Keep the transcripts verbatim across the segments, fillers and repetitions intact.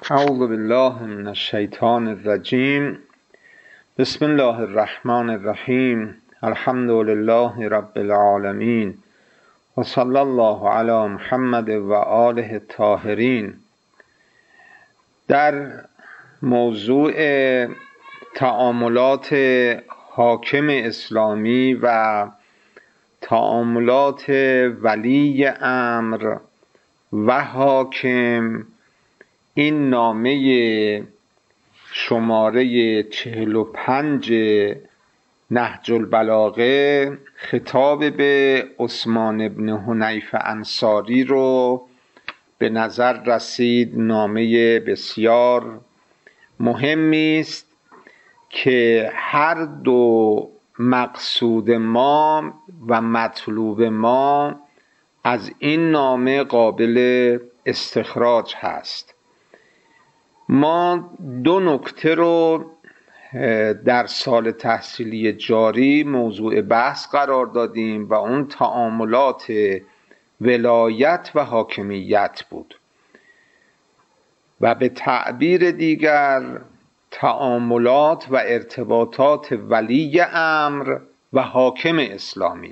اعوذ بالله من الشیطان الرجیم. بسم الله الرحمن الرحیم. الحمد لله رب العالمین و صلی الله علی محمد و آله الطاهرین. در موضوع تعاملات حاکم اسلامی و تعاملات ولی امر و حاکم، این نامه شماره چهل و پنج نهج البلاغه خطاب به عثمان بن حنیف انصاری رو به نظر رسید نامه بسیار مهمی است که هر دو مقصود ما و مطلوب ما از این نامه قابل استخراج هست. ما دو نکته رو در سال تحصیلی جاری موضوع بحث قرار دادیم و اون تعاملات ولایت و حاکمیت بود و به تعبیر دیگر تعاملات و ارتباطات ولی امر و حاکم اسلامی،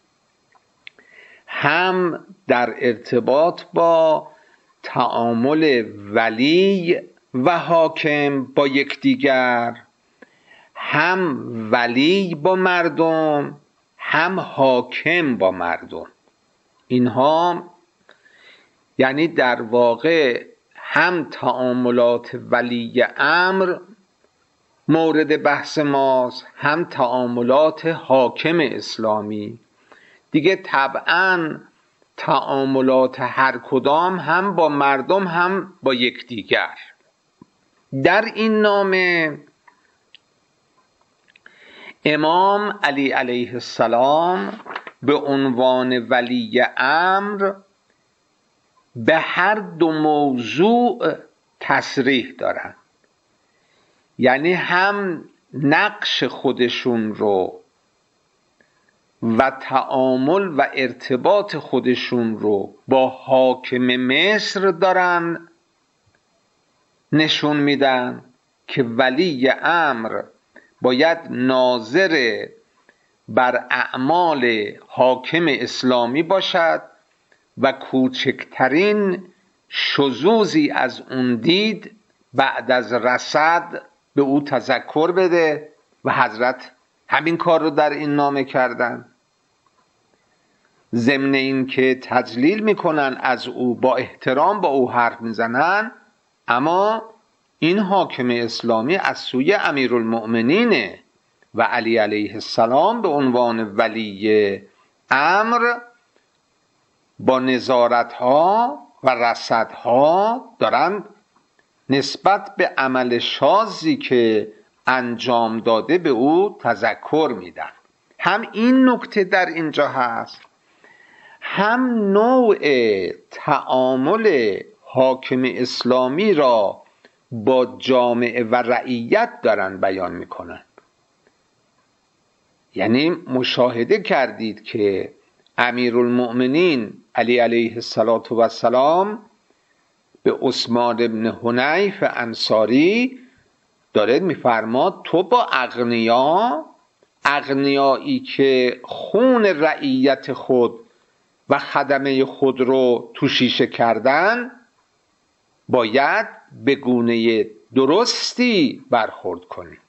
هم در ارتباط با تعامل ولی و حاکم با یکدیگر، هم ولی با مردم هم حاکم با مردم. اینها یعنی در واقع هم تعاملات ولی امر مورد بحث ماست، هم تعاملات حاکم اسلامی. دیگه طبعاً تعاملات هر کدام هم با مردم هم با یکدیگر. در این نامه امام علی علیه السلام به عنوان ولی امر به هر دو موضوع تصریح دارن، یعنی هم نقش خودشون رو و تعامل و ارتباط خودشون رو با حاکم مصر دارن نشون میدن که ولی امر باید ناظر بر اعمال حاکم اسلامی باشد و کوچکترین شذوذی از اون دید بعد از رصد به او تذکر بده و حضرت همین کار رو در این نامه کردن. ضمن این که تجلیل میکنن از او، با احترام با او حرف میزنن، اما این حاکم اسلامی از سوی امیرالمؤمنینه و علی علیه السلام به عنوان ولی امر با نظارتها و رصدها دارن نسبت به عمل شاذی که انجام داده به او تذکر میدن. هم این نکته در اینجا هست، هم نوع تعامل حاکم اسلامی را با جامعه و رعیت دارن بیان میکنن. یعنی مشاهده کردید که امیرالمؤمنین علی علیه السلام به عثمان بن حنیف انصاری داره میفرماد تو با اغنیا، اغنیایی که خون رعیت خود و خدمه خود رو تو شیشه کردن، باید به گونه درستی برخورد کنی.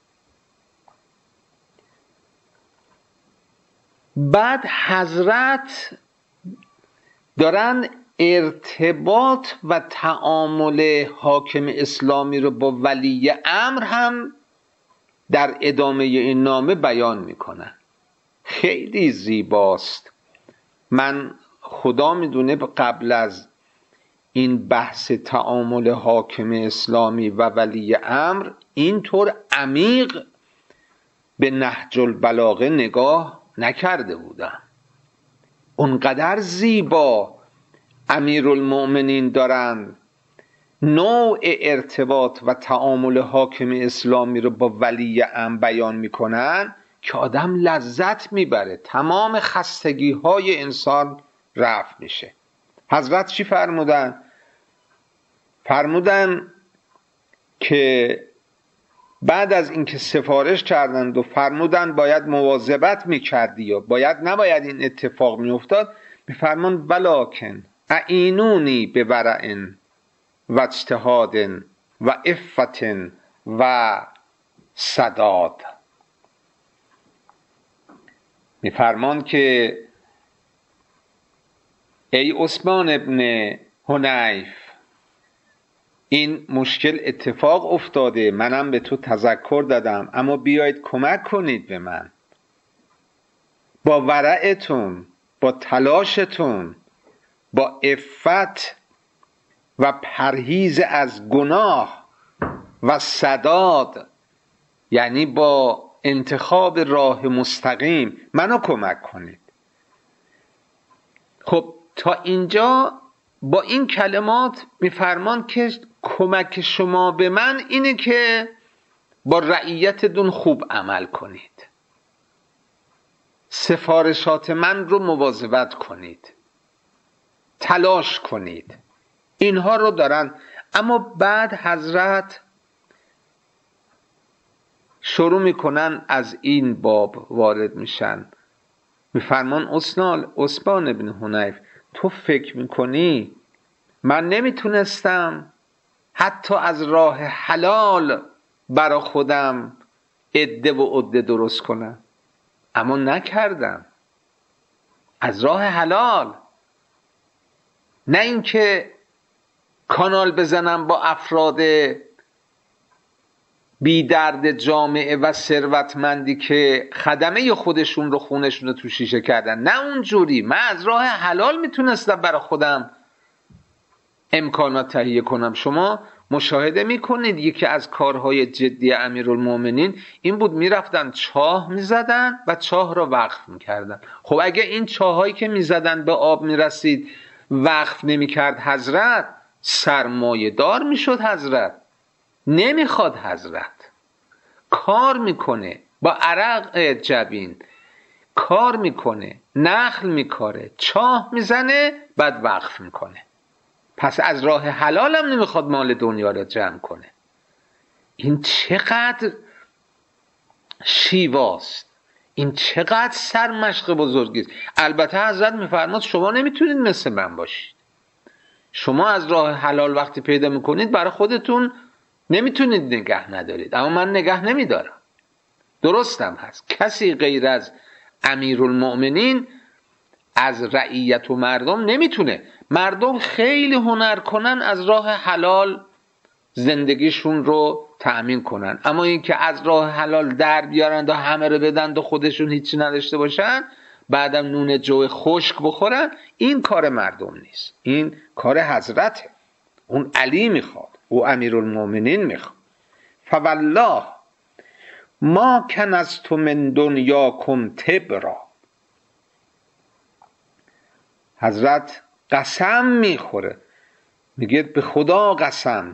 بعد حضرت دارن ارتباط و تعامل حاکم اسلامی رو با ولی امر هم در ادامه این نامه بیان میکنن. خیلی زیباست. من خدا میدونه قبل از این بحث تعامل حاکم اسلامی و ولی امر اینطور عمیق به نهج البلاغه نگاه نکرده بودم. اونقدر زیبا امیرالمؤمنین دارند نوع ارتباط و تعامل حاکم اسلامی رو با ولی امر بیان میکنن که آدم لذت میبره، تمام خستگی های انسان رفع میشه. حضرت چی فرمودن؟ فرمودن که بعد از اینکه سفارش کردند و فرمودند باید مواظبت میکردی یا باید نباید این اتفاق میافتاد، میفرمان ولکن اعینونی به ورع و اجتهاد و عفت و سداد. میفرمان که ای عثمان ابن حنیف، این مشکل اتفاق افتاده، منم به تو تذکر دادم، اما بیایید کمک کنید به من با ورعتون، با تلاشتون، با عفت و پرهیز از گناه و سداد، یعنی با انتخاب راه مستقیم منو کمک کنید. خب تا اینجا با این کلمات میفرمان که کمک شما به من اینه که با رعیتتون خوب عمل کنید، سفارشات من رو مواظبت کنید، تلاش کنید، اینها رو دارن. اما بعد حضرت شروع میکنن از این باب وارد میشن، میفرمان اسنال عثمان ابن حنیف، تو فکر میکنی من نمیتونستم حتی از راه حلال برا خودم عده و عده درست کنم؟ اما نکردم. از راه حلال، نه اینکه کانال بزنم با افراد بی درد جامعه و ثروتمندی که خدمه خودشون رو خونشون رو تو شیشه کردن، نه اونجوری. من از راه حلال میتونستم برای خودم امکانات تهیه کنم. شما مشاهده میکنید یکی از کارهای جدی امیرالمومنین این بود، میرفتن چاه میزدن و چاه را وقف میکردن. خب اگه این چاهایی که میزدن به آب میرسید وقف نمیکرد حضرت، سرمایه دار میشد حضرت. نمیخواد حضرت، کار میکنه با عرق جبین، کار میکنه، نخل میکاره، چاه میزنه، بعد وقف میکنه. پس از راه حلال هم نمیخواد مال دنیا را جمع کنه. این چقدر شیواست، این چقدر سرمشق بزرگیست. البته حضرت میفرماد شما نمیتونید مثل من باشید. شما از راه حلال وقتی پیدا میکنید برای خودتون نمیتونید نگه ندارید، اما من نگه نمیدارم. درستم هست، کسی غیر از امیرالمؤمنین از رعیت و مردم نمیتونه. مردم خیلی هنر کنن از راه حلال زندگیشون رو تأمین کنن، اما این که از راه حلال در بیارن و همه رو بدن و خودشون هیچی نداشته باشن، بعدم نون جو خشک بخورن، این کار مردم نیست، این کار حضرته. اون علی میخواد، او امیرالمؤمنین میخواد. فوالله ما کنزت من دنیاکم تبرا. حضرت قسم میخوره، میگه به خدا قسم،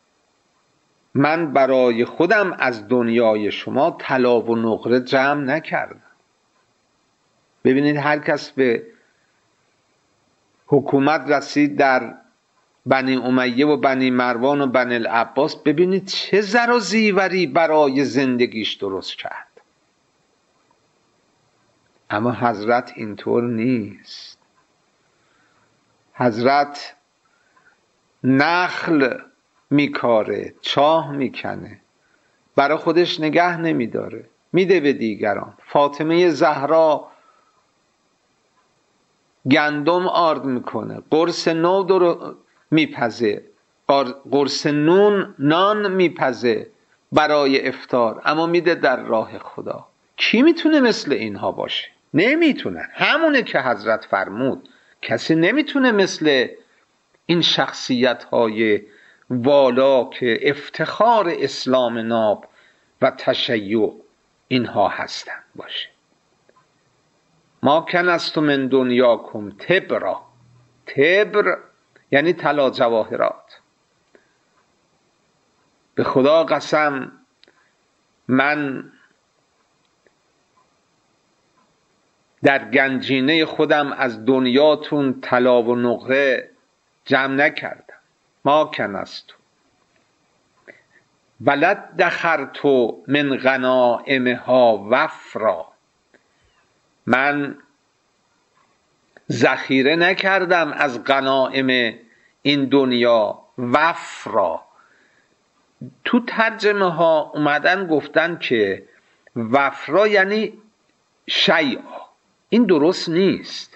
من برای خودم از دنیای شما طلا و نقره جمع نکردم. ببینید هر کس به حکومت رسید در بنی امیه و بنی مروان و بنی العباس، ببینید چه زر و زیوری برای زندگیش درست کرد. اما حضرت اینطور نیست. حضرت نخل میکاره، چاه میکنه، برای خودش نگه نمیداره، میده به دیگران. فاطمه زهرا گندم آرد میکنه، قرص نو درو میپزه، قرص نون نان میپزه برای افطار، اما میده در راه خدا. کی میتونه مثل اینها باشه؟ نمیتونن. همونه که حضرت فرمود کسی نمیتونه مثل این شخصیت های والا که افتخار اسلام ناب و تشیع اینها هستن باشه. ما کنست من دنیاکم تبرا. تبر یعنی طلا جواهرات. به خدا قسم من در گنجینه خودم از دنیاتون طلا و نقره جمع نکردم. ما کنست. ولد دخرت من غنائمها وفرا، من ذخیره نکردم از غنایم این دنیا وفرا. تو ترجمه ها اومدن گفتن که وفرا یعنی شیئا، این درست نیست.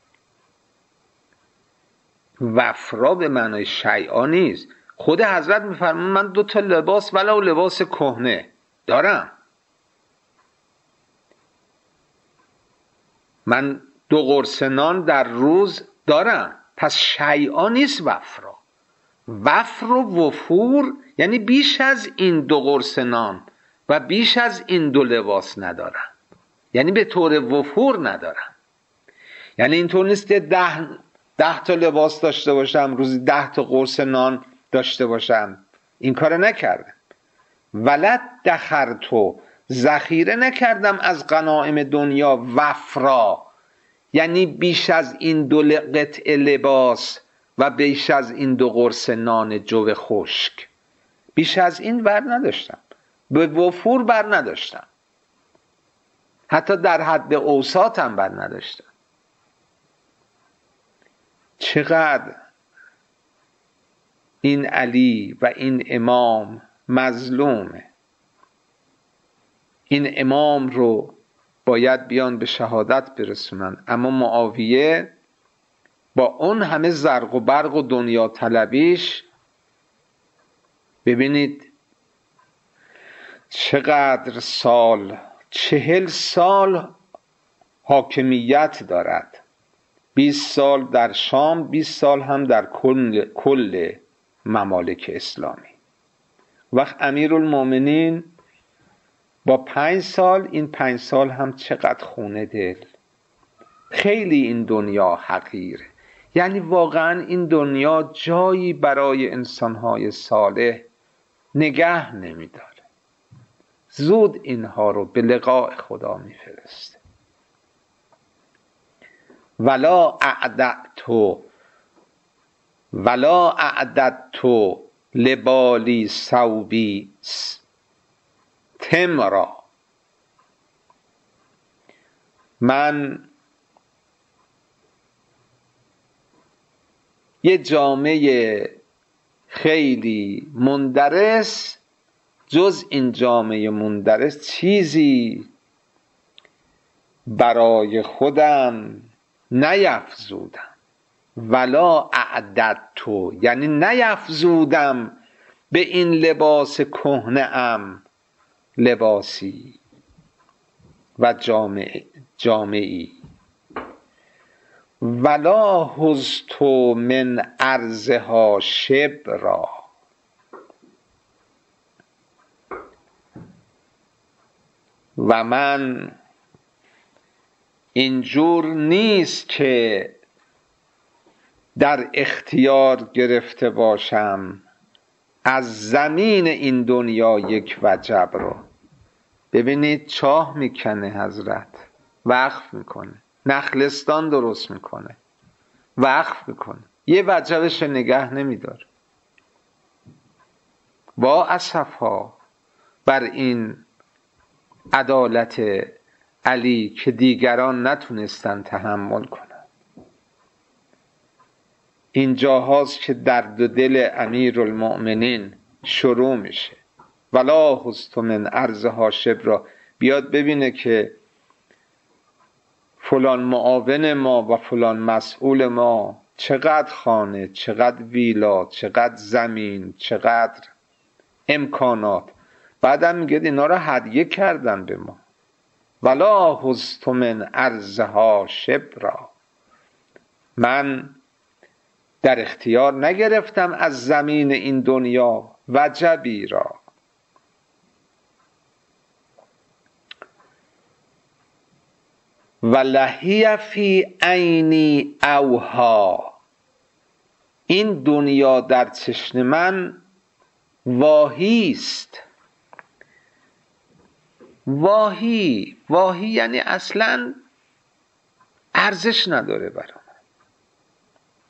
وفرا به معنای شیئا نیست. خود حضرت میفرمون من دو تا لباس ولو لباس کهنه دارم، من دو قرص نان در روز دارم، پس شیئا نیست وفرا. وفر و وفور یعنی بیش از این دو قرص نان و بیش از این دو لباس ندارم، یعنی به طور وفور ندارم. یعنی اینطور نیست که ده, ده تا لباس داشته باشم، روزی ده تا قرص نان داشته باشم، این کار نکردم. ولد دخرتو، ذخیره نکردم از غنایم دنیا وفرا، یعنی بیش از این دو قطعه لباس و بیش از این دو قرص نان جو خشک، بیش از این بر نداشتم، به وفور بر نداشتم، حتی در حد اوساطم بر نداشتم. چقدر این علی و این امام مظلومه. این امام رو باید بیان به شهادت برسونن، اما معاویه با اون همه زرق و برق و دنیا طلبیش، ببینید چقدر سال، چهل سال حاکمیت دارد، بیست سال در شام، بیست سال هم در کل, کل ممالک اسلامی. وقت امیرالمومنین با پنج سال، این پنج سال هم چقدر خونه دل. خیلی این دنیا حقیره، یعنی واقعا این دنیا جایی برای انسانهای صالح نگه نمیداره، زود اینها رو به لقاء خدا میفرسته. ولا اعددت ولا اعددت لبالی ثوبی تمرا، من یه جامعه خیلی مندرس، جز این جامعه مندرس چیزی برای خودم نیفزودم. ولا اعددت یعنی نیفزودم به این لباس کهنه ام لباسی و جامعه جامعی. ولا حزت من ارضها شبرا، و من اینجور نیست که در اختیار گرفته باشم از زمین این دنیا یک وجب رو. ببینید چاه میکنه حضرت، وقف میکنه، نخلستان درست میکنه، وقف میکنه، یه وجبش نگه نمیداره. با اسفها بر این عدالت علی که دیگران نتونستن تحمل کنن. این جاهاست که درد دل امیرالمؤمنین شروع میشه. ولا حزت من ارضها شبرا، بیاد ببینه که فلان معاون ما و فلان مسئول ما چقدر خانه، چقدر ویلا، چقدر زمین، چقدر امکانات، بعدم میگه اینا رو هدیه کردن به ما. ولا حزت من ارضها شبرا، من در اختیار نگرفتم از زمین این دنیا وجبی را. و لهی فی عینی اوها، این دنیا در چشم من واهی است. واهی واهی یعنی اصلا ارزش نداره برام،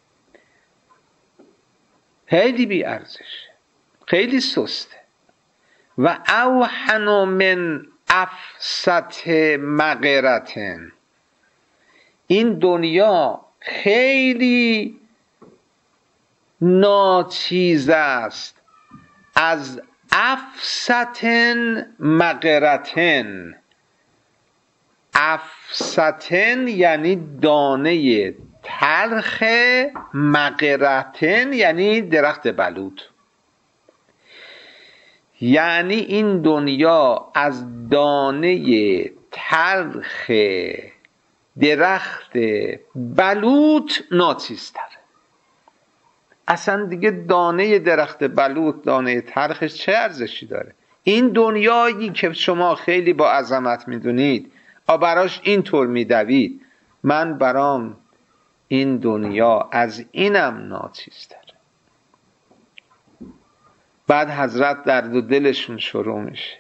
خیلی بی ارزش، خیلی سسته. و اوحن من افسط مغرتن، این دنیا خیلی ناچیز است از افسطن مغرتن. افسطن یعنی دانه تلخ، مغرتن یعنی درخت بلوط. یعنی این دنیا از دانه تلخ درخت بلوط ناچیزتره. اصلا دیگه دانه درخت بلوط، دانه تلخش چه ارزشی داره؟ این دنیایی که شما خیلی با عظمت میدونید، براش اینطور میدوید، من برام این دنیا از اینم ناچیزتره. بعد حضرت درد و دلشون شروع میشه.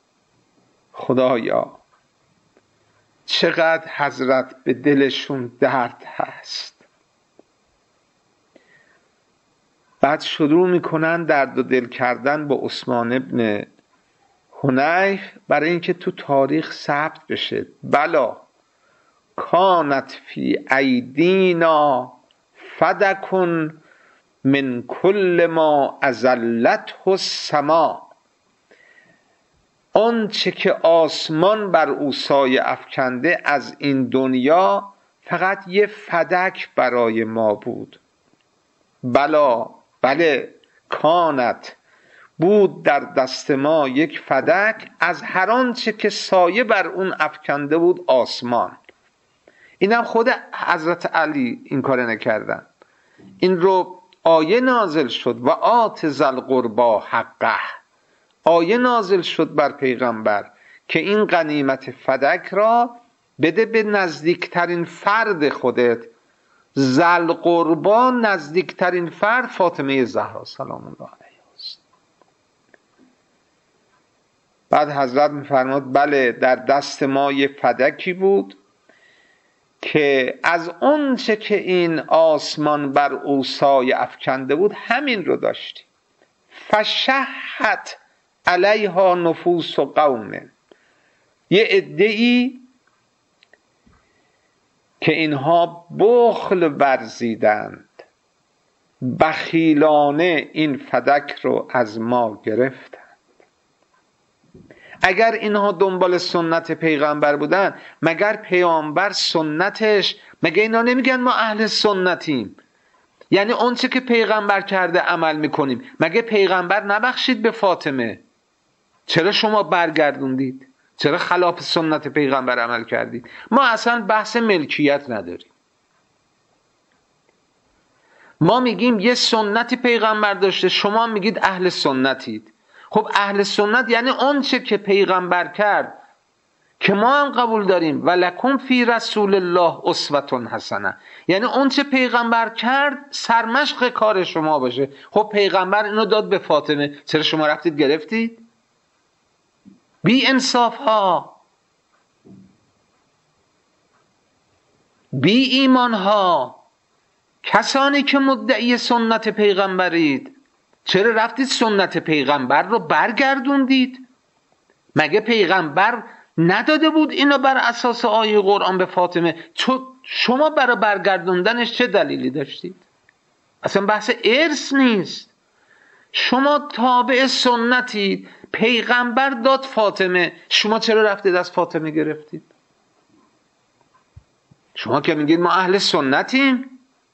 خدایا چقدر حضرت به دلشون درد هست. بعد شروع میکنن درد و دل کردن با عثمان ابن حنیف برای اینکه تو تاریخ ثبت بشه. بلا کانت فی ایدینا فدکن من کل ما ازلته السما، آن چه که آسمان بر او سایه افکنده از این دنیا فقط یه فدک برای ما بود. بلا بله، کانت بود در دست ما یک فدک از هر آنچه که سایه بر اون افکنده بود آسمان. اینم خود حضرت علی این کار نکردن. این رو آیه نازل شد و آت ذی القربی حقه، آیه نازل شد بر پیغمبر که این غنیمت فدک را بده به نزدیکترین فرد خودت. ذی القربی نزدیکترین فرد فاطمه زهرا سلام الله علیها است. بعد حضرت میفرماد بله در دست ما یه فدکی بود که از اون چه که این آسمان بر او سایه افکنده بود همین رو داشتی. فشحت علیها نفوس و قوم، یه عده‌ای که اینها بخل ورزیدند، بخیلانه این فدک رو از ما گرفتند. اگر اینها دنبال سنت پیغمبر بودن، مگر پیامبر سنتش، مگه اینا نمیگن ما اهل سنتیم؟ یعنی اون چه که پیغمبر کرده عمل میکنیم. مگه پیغمبر نبخشید به فاطمه؟ چرا شما برگردوندید؟ چرا خلاف سنت پیغمبر عمل کردید؟ ما اصلا بحث ملکیت نداریم. ما میگیم یه سنتی پیغمبر داشته، شما میگید اهل سنتید. خب اهل سنت یعنی اون چه که پیغمبر کرد که ما هم قبول داریم. ولکم فی رسول الله اسوه حسنه، یعنی اون چه پیغمبر کرد سرمشق کار شما باشه. خب پیغمبر اینو داد به فاطمه، چرا شما رفتید گرفتید؟ بی انصاف ها، بی ایمان ها، کسانی که مدعی سنت پیغمبرید، چرا رفتید سنت پیغمبر رو برگردوندید؟ مگه پیغمبر نداده بود اینو بر اساس آیه قرآن به فاطمه؟ شما برای برگردوندنش چه دلیلی داشتید؟ اصلا بحث ارث نیست. شما تابع سنتید، پیغمبر داد فاطمه، شما چرا رفتید از فاطمه گرفتید؟ شما که میگید ما اهل سنتیم،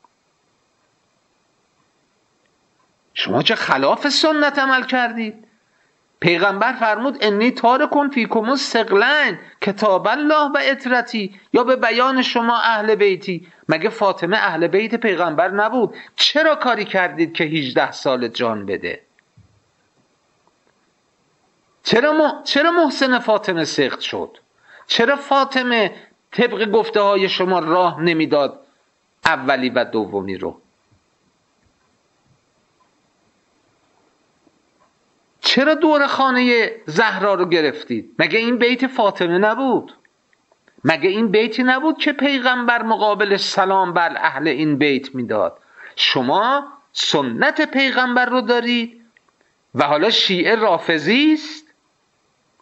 شما چه خلاف سنت عمل کردید؟ پیغمبر فرمود انی تارکم فیکم الثقلین کتاب الله و عترتی، یا به بیان شما اهل بیتی. مگه فاطمه اهل بیت پیغمبر نبود؟ چرا کاری کردید که هجده سال جان بده؟ چرا م... چرا محسن فاطمه سخت شد؟ چرا فاطمه طبق گفته های شما راه نمیداد اولی و دومی رو؟ چرا دور خانه زهرا رو گرفتید؟ مگه این بیت فاطمه نبود؟ مگه این بیتی نبود که پیغمبر مقابل سلام بر اهل این بیت میداد؟ شما سنت پیغمبر رو دارید و حالا شیعه رافضی است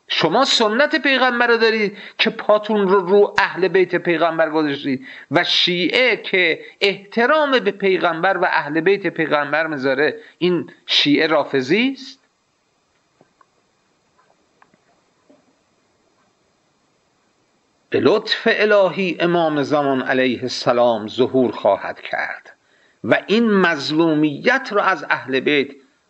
شما سنت پیغمبر رو دارید که پاتون رو رو اهل بیت پیغمبر گذاشتید و شیعه که احترام به پیغمبر و اهل بیت پیغمبر میذاره، این شیعه رافضی است. به لطف الهی امام زمان علیه السلام ظهور خواهد کرد و این مظلومیت رو از اهل بیت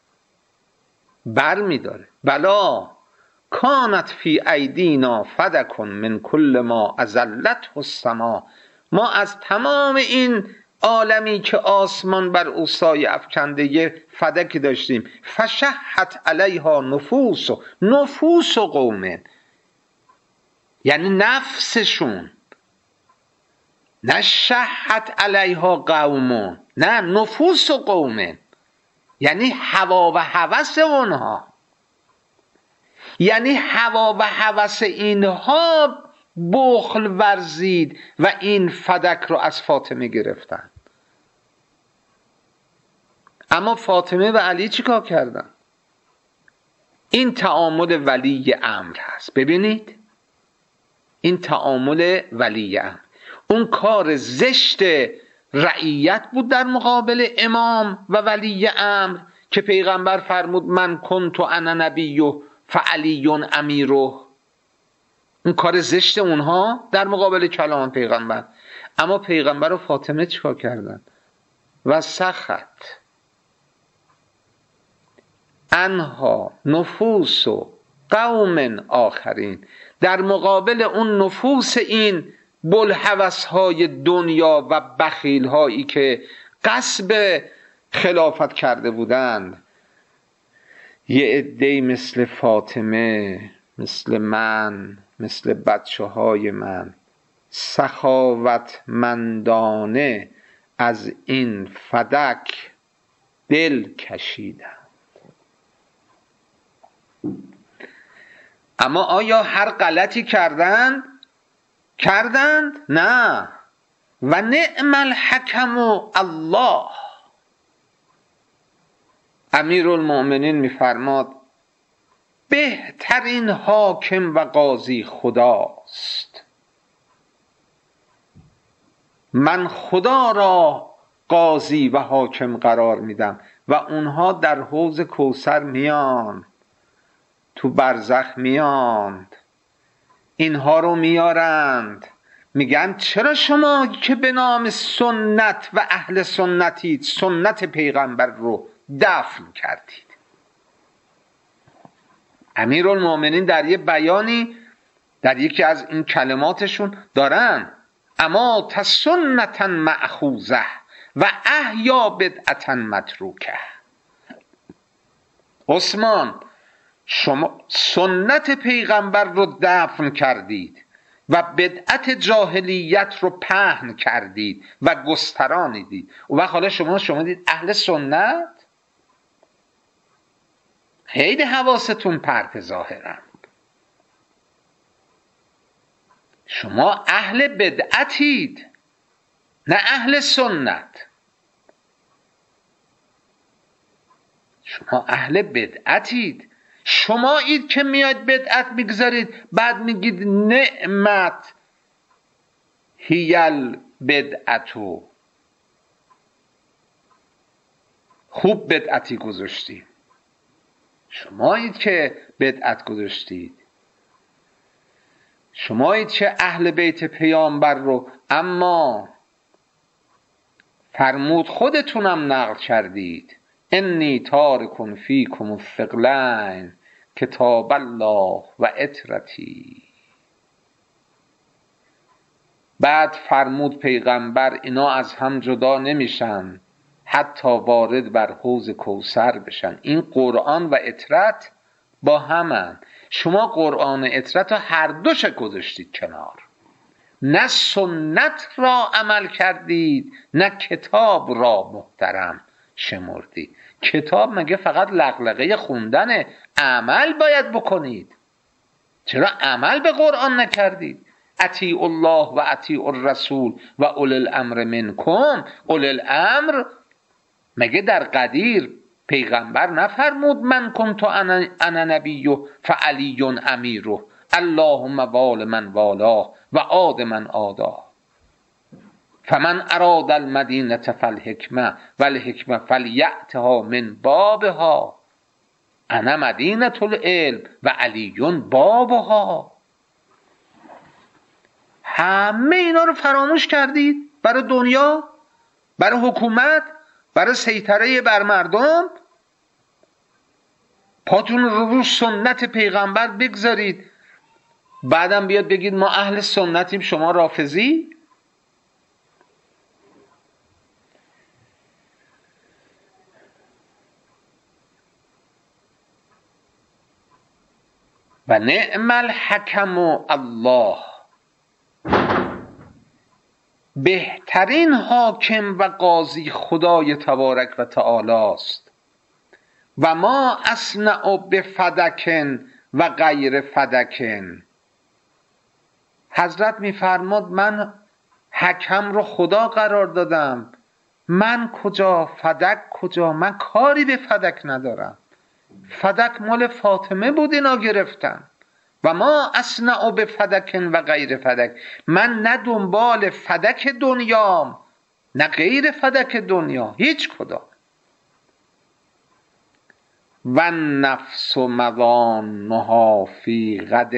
بر می داره. بلا کانت فی ایدینا فدکن من کل ما ازلته السما. ما از تمام این عالمی که آسمان بر او سایه افکنده یه فدک داشتیم. فشحت علیها نفوس و نفوس و قوم، یعنی نفسشون، نه شحت علیها قومون، نه نفوس و قوم، یعنی هوا و هوس اونها، یعنی هوا و هوس اینها بخل ورزید و این فدک رو از فاطمه گرفتن. اما فاطمه و علی چیکار کردن؟ این تعامل ولی امر هست. ببینید این تعامل ولی امر، اون کار زشت رعیت بود در مقابل امام و ولی امر که پیغمبر فرمود من کنت انا نبیه فعلی امیره. اون کار زشت اونها در مقابل کلام پیغمبر. اما پیغمبر و فاطمه چیکار کردن؟ و سخت انها نفوس و قوم آخرین، در مقابل اون نفوس این بلحوث های دنیا و بخیل هایی که غصب خلافت کرده بودند، یه عده‌ای مثل فاطمه، مثل من، مثل بچه های من سخاوتمندانه از این فدک دل کشیدند. اما آیا هر غلطی کردند؟ کردند؟ نه. و نعم الحکم الله. امیرالمؤمنین میفرماد بهترین حاکم و قاضی خداست. من خدا را قاضی و حاکم قرار میدم و اونها در حوض کوثر میان، تو برزخ میاند، اینها رو میارند، میگن چرا شما که به نام سنت و اهل سنتید سنت پیغمبر رو دفن کردید؟ امیرالمؤمنین در یه بیانی در یکی از این کلماتشون دارن اما تسنتا مأخوذه و احیا بدعتا متروکه. عثمان، شما سنت پیغمبر رو دفن کردید و بدعت جاهلیت رو پهن کردید و گسترانیدید. و حالا شما شما دید اهل سنت؟ خیلی حواستون پرت ظاهرا. شما اهل بدعتید نه اهل سنت. شما اهل بدعتید. شما اید که میاد بدعت میگذارید بعد میگید نعمت هیل بدعتو. خوب بدعتی گذاشتید. شما اید که بدعت گذاشتید. شما اید که اهل بیت پیامبر رو اما فرمود خودتونم نقل کردید انی تارکن فیکم الثقلین کتاب الله و عترتی. بعد فرمود پیغمبر اینا از هم جدا نمیشن حتی وارد بر حوض کوثر بشن. این قرآن و عترت با همن. شما قرآن و عترت رو هر دوش گذاشتید کنار. نه سنت را عمل کردید نه کتاب را محترم شمردید. کتاب مگه فقط لقلقه خوندن؟ عمل باید بکنید. چرا عمل به قرآن نکردید؟ اطیعوا الله و اطیعوا الرسول و اولی الامر منکم. اولی الامر مگه در قدیر پیغمبر نفرمود من کنت انا انا نبی فعلی امیر اللهم وال من والاه و عاد من عاداه فمن اراد المدینه فالحکمه والحکمه فلیأتها من بابها انا مدینه العلم و علی بابها. همه اینا رو فراموش کردید برای دنیا، برای حکومت، برای سیطره بر مردم. پاتون رو رو سنت پیغمبر بگذارید، بعدم بیاد بگید ما اهل سنتیم شما رافضی. و نعم الحکم الله، بهترین حاکم و قاضی خدای تبارک و تعالی است. و ما اصنع بفدکن و غیر فدکن. حضرت میفرماد من حکم رو خدا قرار دادم، من کجا فدک کجا، من کاری به فدک ندارم. فدک مال فاطمه بود اینا گرفتن. و ما اصنع بفدکن و غیر فدک، من نه دنبال فدک دنیام نه غیر فدک دنیا، هیچ کدام. و نفس موانها فی غد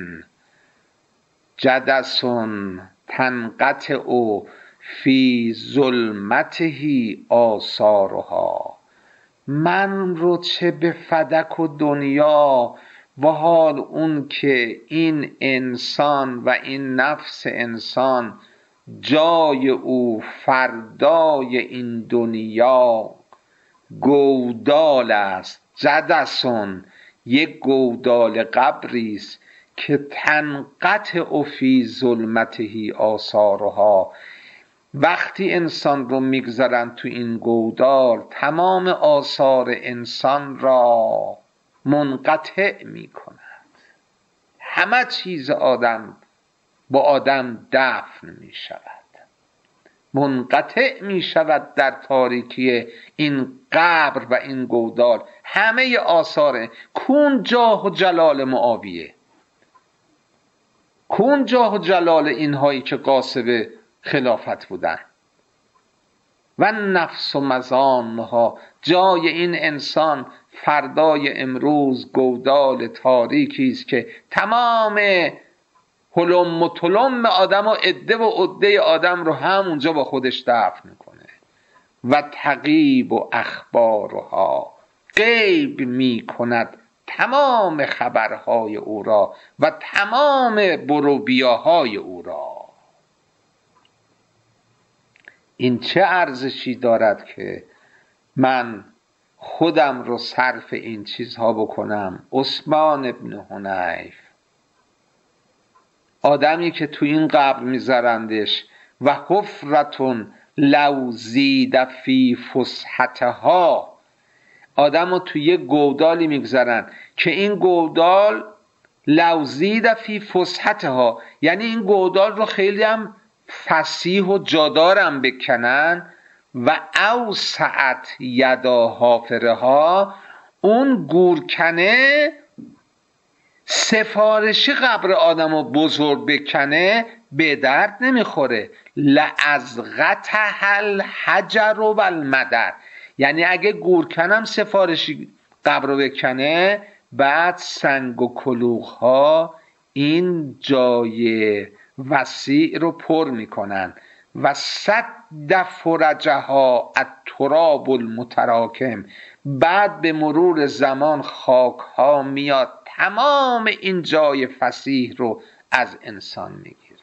جدس تنقطع فی ظلمته آثارها. من رو چه به فدک و دنیا و حال اون که این انسان و این نفس انسان جای او فردای این دنیا گودال است. جدسون یک گودال قبری است که تنقطع فی ظلمته آثارها. وقتی انسان رو میگذارن تو این گودال تمام آثار انسان را منقطع میکند. همه چیز آدم با آدم دفن میشود، منقطع میشود در تاریکی این قبر و این گودال. همه آثار کون جاه و جلال معاویه، کون جاه و جلال اینهایی که غاصب خلافت بودن. و نفس و مزانها، جای این انسان فردای امروز گودال تاریکی است که تمام هلم و تلم آدم و عده و عده آدم رو همونجا با خودش دفن میکنه. و تغیب و اخبارها، غیب میکند تمام خبرهای او را و تمام بروبیاهای او را. این چه ارزشی دارد که من خودم رو صرف این چیزها بکنم. عثمان ابن حنیف، آدمی که تو این قبر میذارندش و حفرتون لو زید فی فسحتها، آدم رو تو یک گودالی میگذارن که این گودال لو زید فی فسحتها، یعنی این گودال رو خیلی هم فسیح و جادارم بکنن. و اوسعت یدا حافرها، اون گورکنه سفارشی قبر آدم رو بزرگ بکنه به درد نمیخوره. لازغتها الحجر و المدر، یعنی اگه گورکنم سفارشی قبر رو بکنه، بعد سنگ و کلوخ ها این جای وسیع رو پر میکنن. و صد فرجها التراب المتراکم، بعد به مرور زمان خاک ها میاد تمام این جای فسیح رو از انسان میگیره.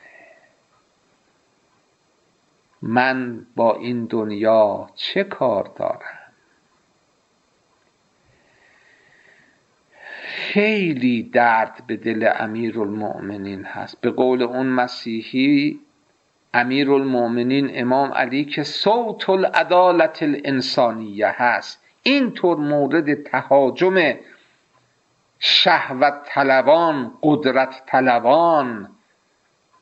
من با این دنیا چه کار دارم؟ خیلی درد به دل امیرالمؤمنین هست. به قول اون مسیحی امیرالمؤمنین امام علی که صوت العدالت الانسانیه هست، اینطور مورد تهاجم شهوت طلبان، قدرت طلبان،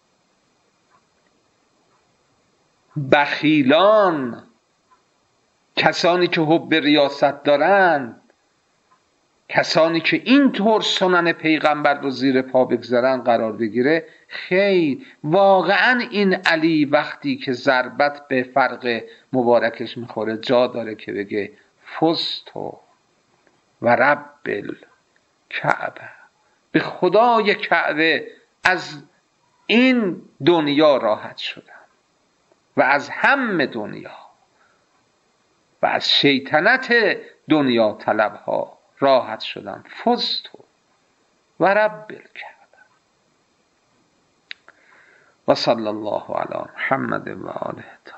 بخیلان، کسانی که حب ریاست دارند، کسانی که اینطور سنن پیغمبر رو زیر پا بگذارن قرار بگیره، خیر واقعا این علی وقتی که ضربت به فرق مبارکش میخوره جا داره که بگه فزتو و رب الکعبه، به خدای کعبه از این دنیا راحت شدم و از هم دنیا و از شیطنت دنیا طلب ها راحت شدم. فزتو و رب الکعبه. و صلی الله علی محمد و آله.